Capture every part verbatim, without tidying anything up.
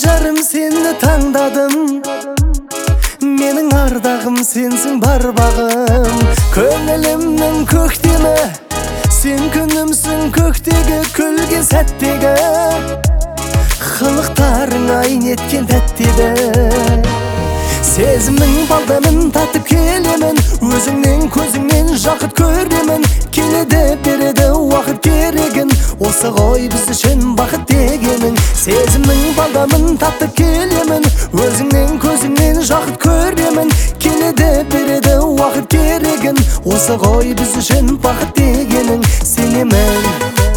жарым сені таңдадым, менің ардағым сенсің бар бағым. Көңілімнің көктемі, сен күнімсің көктегі күлген сәттегі, қылықтарың айын еткен тәттеді. Сезімнің балдамын татып келемін, өзіңнен көзіңнен жақыт көремін. Келеді береді уақыт керегін, осы ғой біз үшін бақыт дегенің. Сезімнің балдамын татып келемін, өзіңнен көзіңнен жақыт көремін. Келеді береді уақыт керегін, осы ғой біз үшін бақыт дегенің. Сенемін.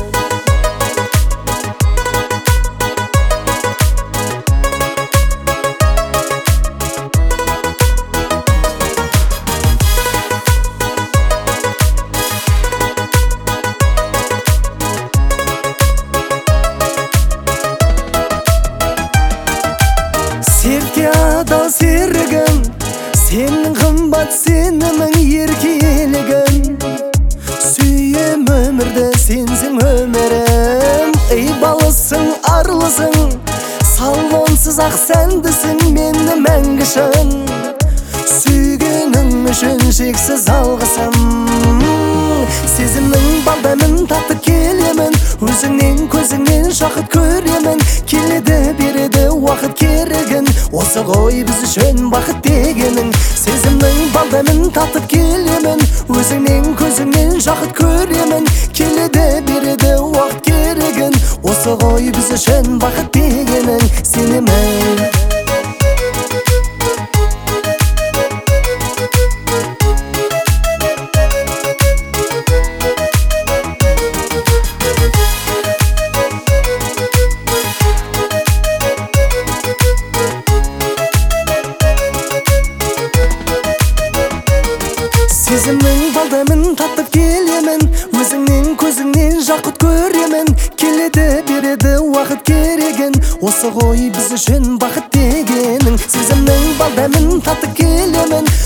Серке адал серігім, сенің қымбат сенімің еркелігім. Сүйем өмірді, сенсің өмірім. Ей балысың, арлысың, салонсыз ақ сәндісің, мені мәңгі шын. Сүйгенің үшін шексіз алғысым. Сезімнің балдамын татып келемін, өзіңнен көзіңнен жақыт көремін. Келеді береді уақыт керегін, осы ғой біз үшін бақыт дегенің. Сезімнің балдамын татып келемін, өзіңнен көзіңнен жақыт көремін. Келеді береді уақыт керегін, осы ғой біз үшін бақыт дегенің. Сенемін. Сезімнің балдамын татып келемін, өзіңнен көзіңнен жақыт көремін. Келеді береді уақыт керегін, осы ғой біз үшін бақыт дегенің. Сезімнің балдамын татып келемін,